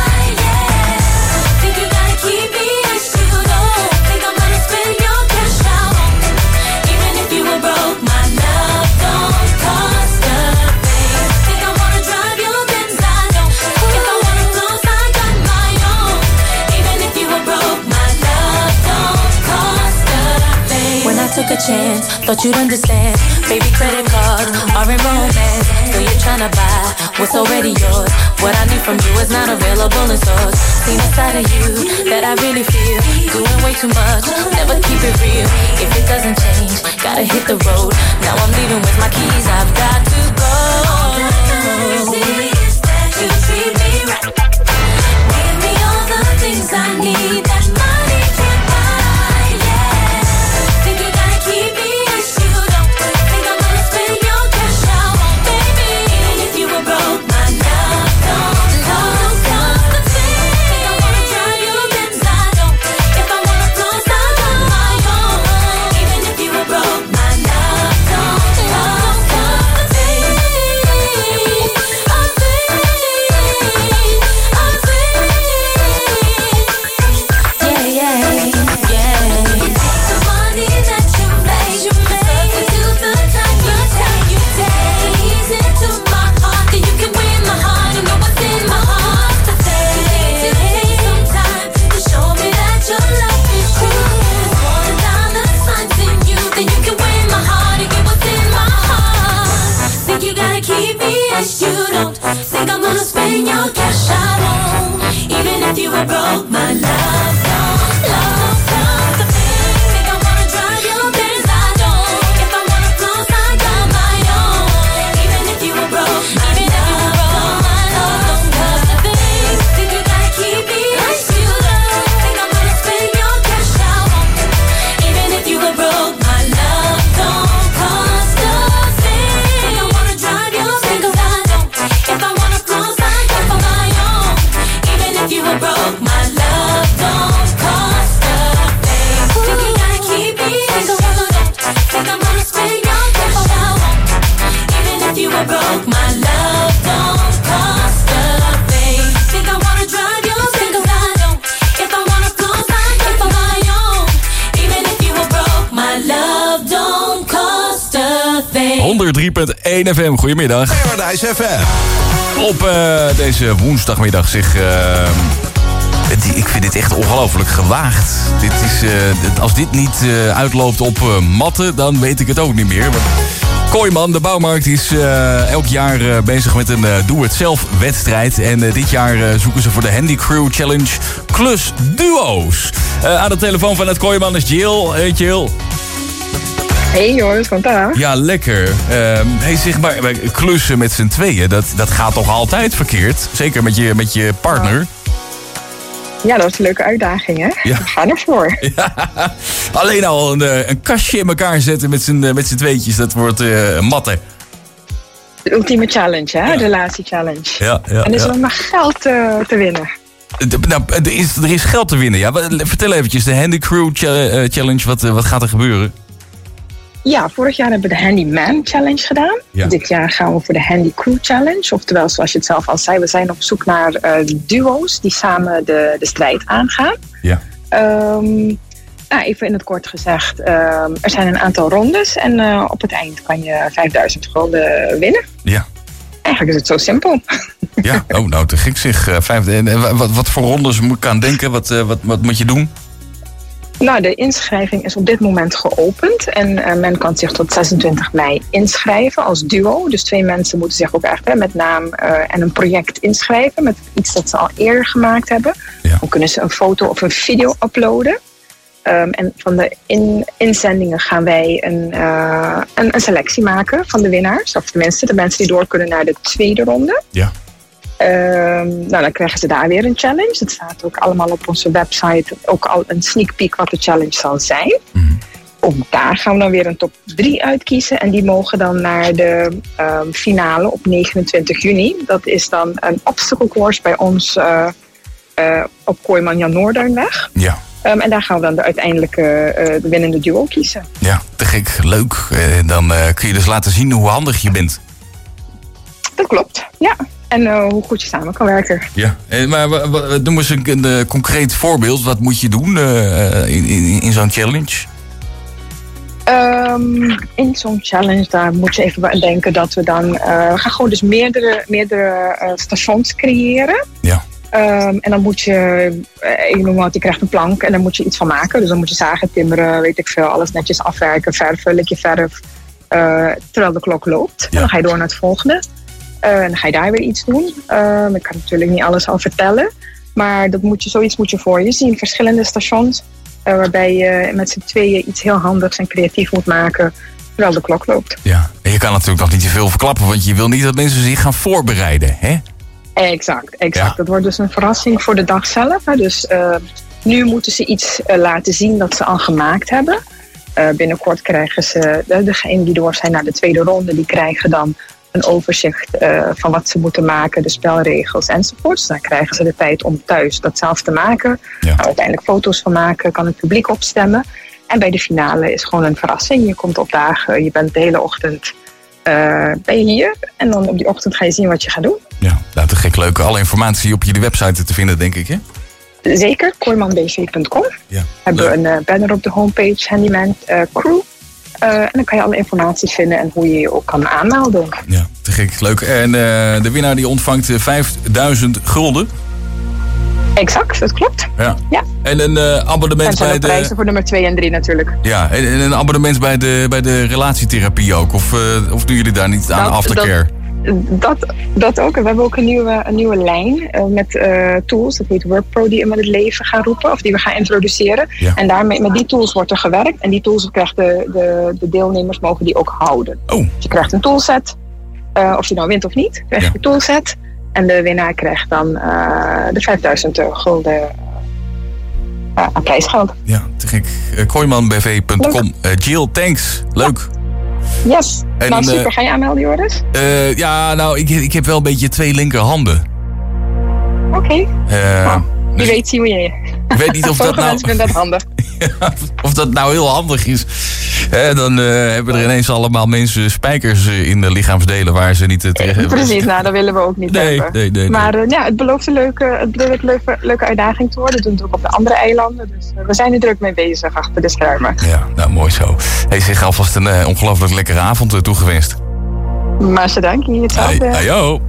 Keep me as you don't think I'm gonna spend your cash out on me. Even if you were broke, my love don't cost a thing. Think I wanna drive your Benz, I don't. If I wanna close, I got my own. Even if you were broke, my love don't cost a thing. When I took a chance, thought you'd understand. Baby, credit cards are in romance, so you're tryna buy what's already yours. What I need from you is not available in stores. Seen a side of you that I really feel, doing way too much, never keep it real. If it doesn't change, gotta hit the road. Now I'm leaving with my keys, I've got to go. All that matters is that you treat me right, give me all the things I need that money can't buy, yeah. Think you gotta keep me as you don't think I'm gonna spend your cash out on baby. Even if you were broke, my love don't cost a thing. Think I wanna drive your Benz, I don't. If I wanna close, I got my own. Even if you were broke, my love don't cost a thing. A thing, a thing. Yeah, yeah, yeah. The money that you made, you substitute the time you take, you take. Ease into my heart, that you can win my heart and know what's in my heart. To take, to take some time to show me that your love is true. There's more than dollar signs in you, then you can win my heart and get what's in my heart. Think you gotta keep me as you don't think I'm gonna spend your cash I won't. Even if you were broke, my love don't, love don't the thing. Think I wanna drive your Benz, I don't. If I wanna close, I got my own. Even if you were broke, my even if you were broke, my love don't cost a thing. Think you gotta keep me as you don't think I'm gonna spend your my love don't cost a thing. Think you gotta keep me, think I'm gonna, think I'm gonna spend your cash I won't. Even if you were broke, my love don't cost a thing. Think I wanna drive you, think I don't. If I wanna close my if I'm my own. Even if you were broke, my love don't cost a thing. honderd drie komma één F M, goedemiddag. Paradise F M. Op uh, deze woensdagmiddag zich... Uh, die, ik vind dit echt ongelooflijk gewaagd. Dit is, uh, als dit niet uh, uitloopt op uh, matten, dan weet ik het ook niet meer. Want Kooiman, de bouwmarkt, is uh, elk jaar uh, bezig met een uh, doe-het-zelf wedstrijd. En uh, dit jaar uh, zoeken ze voor de Handy Crew Challenge klusduo's. Uh, aan de telefoon van het Kooiman is Jill. Hey Jill. Hey Joris, komt daar? Ja, lekker. Uh, hey, zeg maar, klussen met z'n tweeën, dat, dat gaat toch altijd verkeerd? Zeker met je, met je partner. Ja, dat is een leuke uitdaging, hè? Ja. We gaan ervoor. Ja, alleen al een, een kastje in elkaar zetten met z'n, met z'n tweetjes, dat wordt uh, matten. De ultieme challenge, hè? Ja. De relatie challenge. Ja, ja, en er is ja. ook nog geld uh, te winnen. De, nou, er, is, er is geld te winnen, ja. Vertel eventjes, de Handy Crew Challenge, wat, wat gaat er gebeuren? Ja, vorig jaar hebben we de Handyman Challenge gedaan. Ja. Dit jaar gaan we voor de Handy Crew Challenge. Oftewel, zoals je het zelf al zei, we zijn op zoek naar uh, duo's die samen de, de strijd aangaan. Ja. Um, nou, even in het kort gezegd, um, er zijn een aantal rondes en uh, op het eind kan je vijfduizend gulden winnen. Ja. Eigenlijk is het zo simpel. Ja, oh nou, te gek zeg. Uh, vijf, en wat, wat voor rondes moet ik aan denken? Wat, uh, wat, wat moet je doen? Nou, de inschrijving is op dit moment geopend. En uh, men kan zich tot zesentwintig mei inschrijven als duo. Dus twee mensen moeten zich ook echt hè, met naam uh, en een project inschrijven. Met iets dat ze al eerder gemaakt hebben. Ja. Dan kunnen ze een foto of een video uploaden. Um, en van de in, inzendingen gaan wij een, uh, een, een selectie maken van de winnaars. Of tenminste de mensen die door kunnen naar de tweede ronde. Ja. Um, nou, dan krijgen ze daar weer een challenge. Dat staat ook allemaal op onze website. Ook al een sneak peek wat de challenge zal zijn. Mm-hmm. Ook daar gaan we dan weer een top drie uitkiezen. En die mogen dan naar de um, finale op negenentwintig juni. Dat is dan een obstacle course bij ons uh, uh, op Kooiman Jan Noorduinweg. Ja. Um, en daar gaan we dan de uiteindelijke uh, de winnende duo kiezen. Ja, te gek. Leuk. Uh, dan uh, kun je dus laten zien hoe handig je bent. Dat klopt, ja. En uh, hoe goed je samen kan werken. Ja, maar noem eens een, een, een concreet voorbeeld. Wat moet je doen uh, in, in, in zo'n challenge? Um, in zo'n challenge, daar moet je even denken dat we dan... Uh, we gaan gewoon dus meerdere, meerdere uh, stations creëren. Ja. Um, en dan moet je, uh, ik noem wat, je krijgt een plank en dan moet je iets van maken. Dus dan moet je zagen, timmeren, weet ik veel, alles netjes afwerken, verven, likje verf. Uh, terwijl de klok loopt. Ja. En dan ga je door naar het volgende. Uh, en dan ga je daar weer iets doen. Uh, ik kan natuurlijk niet alles al vertellen. Maar dat moet je, zoiets moet je voor je zien. Verschillende stations. Uh, waarbij je met z'n tweeën iets heel handigs en creatief moet maken. Terwijl de klok loopt. Ja, en je kan natuurlijk nog niet te veel verklappen. Want je wil niet dat mensen zich gaan voorbereiden. Hè? Exact, exact. Ja. Dat wordt dus een verrassing voor de dag zelf. Hè. Dus uh, nu moeten ze iets uh, laten zien dat ze al gemaakt hebben. Uh, binnenkort krijgen ze, uh, degenen die door zijn naar de tweede ronde, die krijgen dan een overzicht uh, van wat ze moeten maken, de spelregels enzovoorts. Dan krijgen ze de tijd om thuis dat zelf te maken. Ja. Uiteindelijk foto's van maken, kan het publiek opstemmen. En bij de finale is gewoon een verrassing. Je komt opdagen, je bent de hele ochtend uh, ben je hier. En dan op die ochtend ga je zien wat je gaat doen. Ja, dat is gek leuk. Alle informatie op jullie website te vinden, denk ik, hè? Zeker, kooiman b v punt com. Ja, hebben we een uh, banner op de homepage, Handyman uh, Crew. Uh, en dan kan je alle informatie vinden en hoe je je ook kan aanmelden. Ja, te gek, leuk. En uh, de winnaar die ontvangt uh, vijfduizend gulden. Exact, dat klopt. Ja. ja. En een uh, abonnement en bij de... prijzen voor nummer twee en drie natuurlijk. Ja, en, en een abonnement bij de, bij de relatietherapie ook. Of, uh, of doen jullie daar niet aan aftercare? Dat, dat, dat ook. We hebben ook een nieuwe, een nieuwe lijn uh, met uh, tools. Dat heet WorkPro, die we met het leven gaan roepen. Of die we gaan introduceren. Ja. En daarmee, met die tools wordt er gewerkt. En die tools krijgen de, de, de deelnemers mogen die ook houden. Oh. Dus je krijgt een toolset. Uh, of je nou wint of niet, krijg je ja. een toolset. En de winnaar krijgt dan uh, de vijfduizend gulden uh, aan prijsgeld. Ja, te gek. Uh, kooiman b v punt com. Uh, Jill, thanks. Leuk. Ja. Yes. En, nou super, uh, ga je aanmelden, Joris? Uh, ja, nou, ik, ik heb wel een beetje twee linkerhanden. Oké. Okay. Uh, oh. Wie Dus weet zien we je. ik weet niet of dat nou... mensen vinden dat handig. of dat nou heel handig is. Hè, dan uh, hebben er ineens allemaal mensen spijkers in de lichaamsdelen waar ze niet terecht hebben. Precies, nou dat willen we ook niet nee, hebben. Nee, nee, maar nee. Uh, ja, het belooft een leuke, het belooft een leuke, leuke uitdaging te worden. Dat doen we ook op de andere eilanden. Dus uh, we zijn er druk mee bezig achter de schermen. Ja, nou mooi zo. Hey, zeg alvast een uh, ongelooflijk lekkere avond uh, toegewenst. Maar dank je, hetzelfde. Hey, ayo.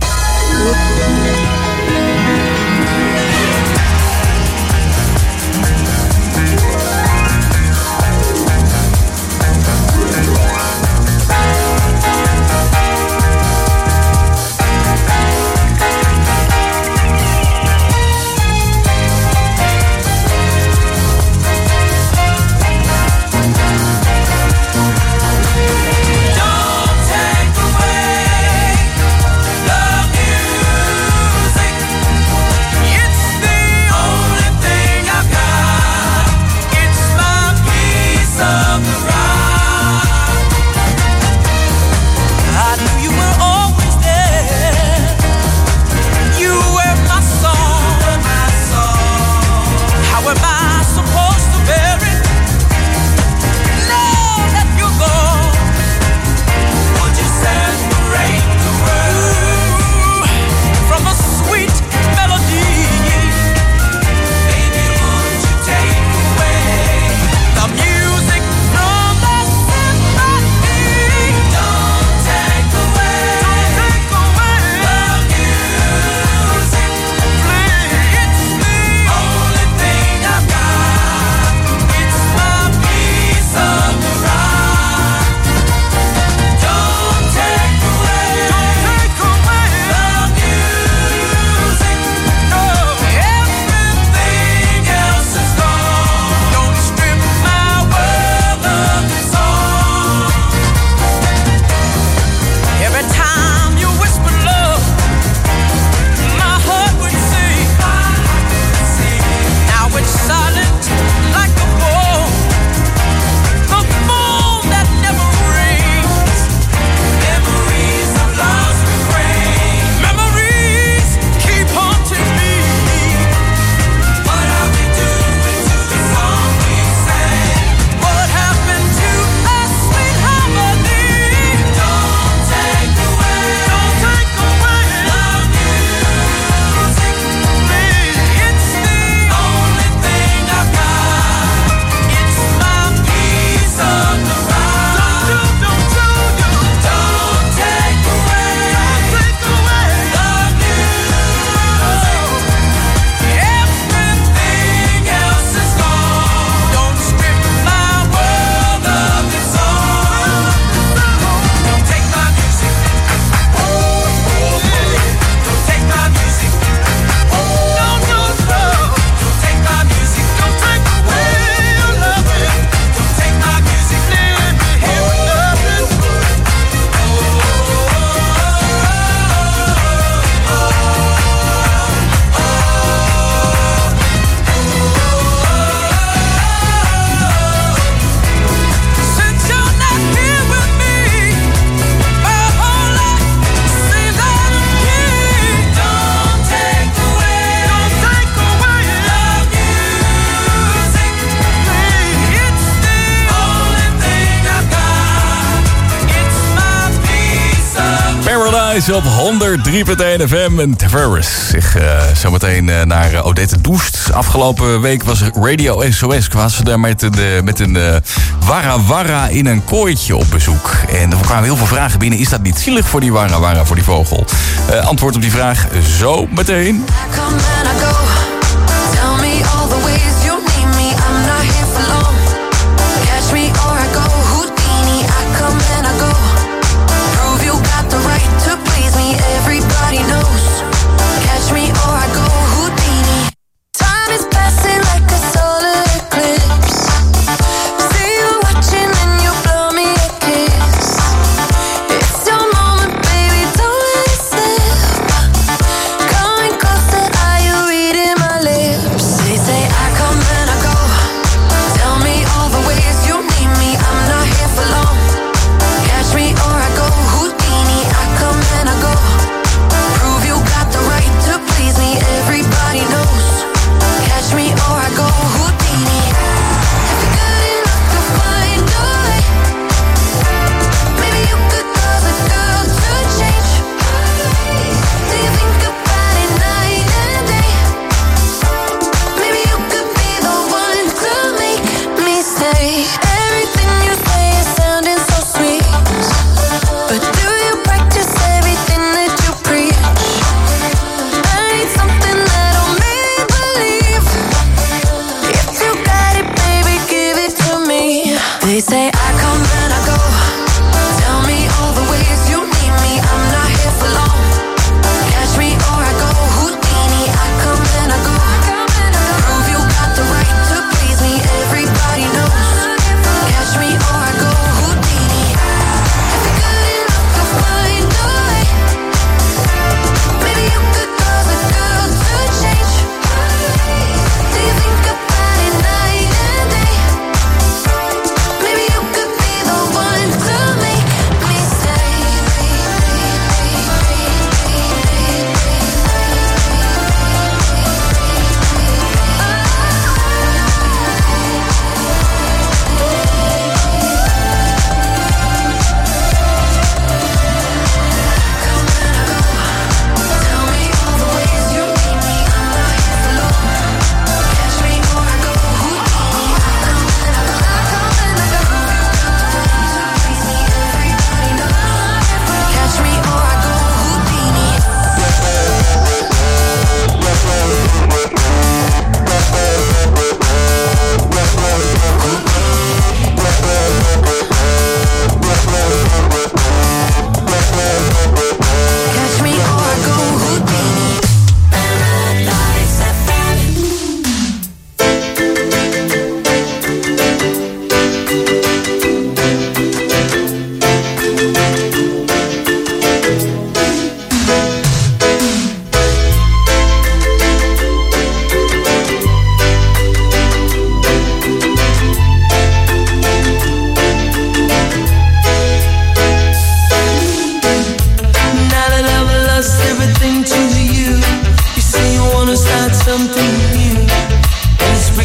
Op honderd drie punt één F M en Tavares. Zich uh, zometeen uh, naar uh, Odette Doest. Afgelopen week was Radio S O S. Kwamen ze daar met een, uh, met een uh, Wara Wara in een kooitje op bezoek. En er kwamen heel veel vragen binnen. Is dat niet zielig voor die Wara Wara, voor die vogel? Uh, antwoord op die vraag zo meteen. Everybody knows. Catch me or I go Houdini. Time is passing like a solar eclipse. See you watching and you blow me a kiss. It's your moment, baby, don't let it slip. Coming closer, are you reading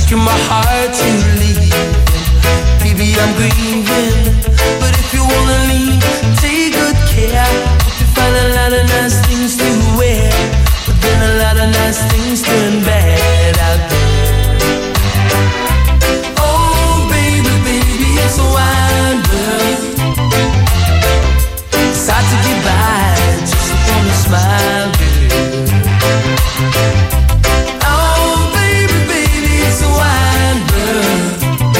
breaking my heart to leave. Baby, I'm grieving, but if you wanna leave, take good care. Hope you find a lot of nice things to wear, but then a lot of nice things turn bad out there. Oh, baby, baby, it's a wide world. It's hard to get by just upon a smile, girl. Oh, baby, baby, it's a wide world.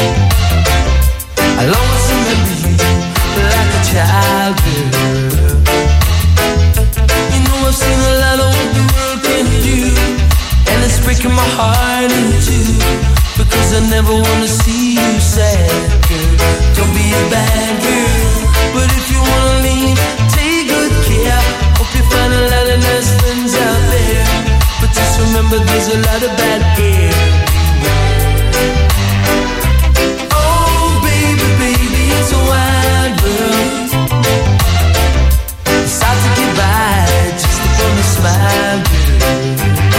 I'll always remember you like a child, girl. You know I've seen a lot of what the world can do, and it's breaking my heart in two, because I never wanna see you sad, girl. Don't be a bad girl, but if you wanna leave, take good care. Hope you find a lot of nice friends out there, but just remember there's a lot of bad air. It's a wide world. It's hard to get by just upon a smile, girl.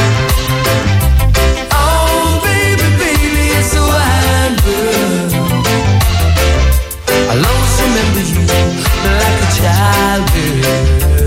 Oh, baby, baby, it's a wide world. I'll always remember you like a child, girl.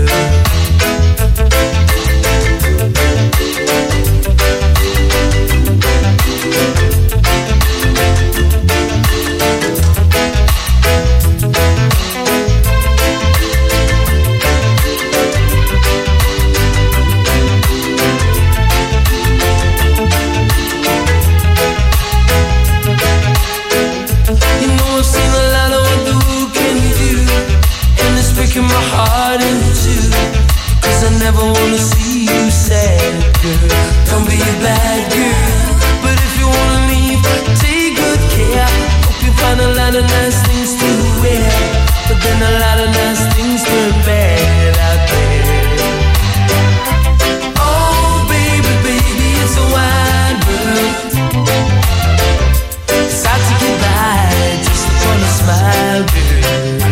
Breaking my heart in two, cause I never wanna see you sad, girl. Don't be a bad girl, but if you wanna leave, take good care. Hope you find a lot of nice things to wear, but then a lot of nice things turn bad out there. Oh, baby, baby, it's a wide world. It's hard to get by just upon a smile, girl.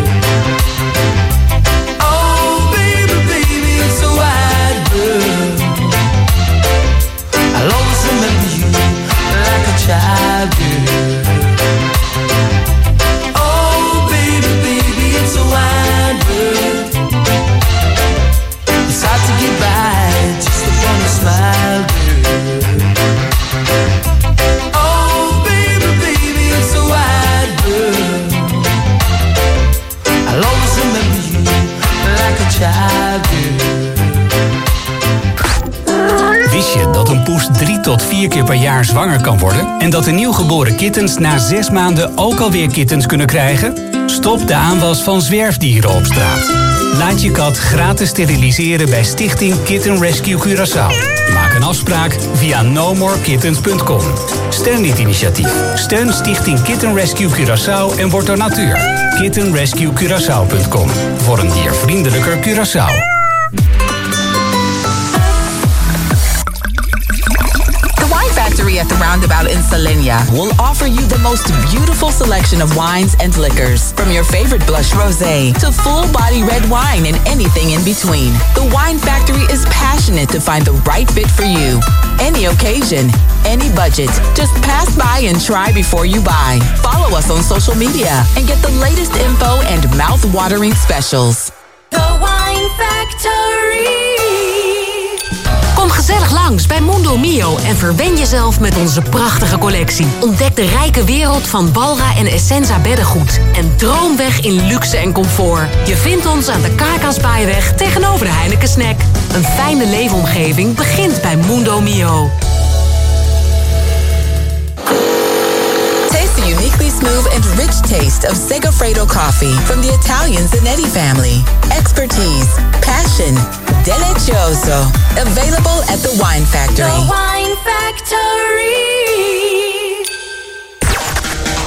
I'll always remember you like a child, girl. Oh, baby, baby, it's a wide world. It's hard to get by just upon a smile, girl. Oh, baby, baby, it's a wide world. I'll always remember you like a child, girl. Wist je dat een poes drie tot vier keer per jaar zwanger kan worden? En dat de nieuwgeboren kittens na zes maanden ook alweer kittens kunnen krijgen? Stop de aanwas van zwerfdieren op straat. Laat je kat gratis steriliseren bij Stichting Kitten Rescue Curaçao. Maak een afspraak via no more kittens punt com. Steun dit initiatief. Steun Stichting Kitten Rescue Curaçao en word donateur. kitten rescue curaçao punt com. Voor een diervriendelijker Curaçao. Factory at the Roundabout in Salenia will offer you the most beautiful selection of wines and liquors, from your favorite blush rosé to full-body red wine and anything in between. The Wine Factory is passionate to find the right fit for you. Any occasion, any budget. Just pass by and try before you buy. Follow us on social media and get the latest info and mouth-watering specials. The Wine Factory. Kom gezellig langs bij Mundo Mio en verwen jezelf met onze prachtige collectie. Ontdek de rijke wereld van Balra en Essenza beddengoed. En droom weg in luxe en comfort. Je vindt ons aan de Kaarkaspaaijweg tegenover de Heineken Snack. Een fijne leefomgeving begint bij Mundo Mio. Taste the uniquely smooth and rich taste of Segafredo coffee from the Italian Zanetti family. Expertise, passion, delicioso. Available at the Wine Factory. The Wine Factory.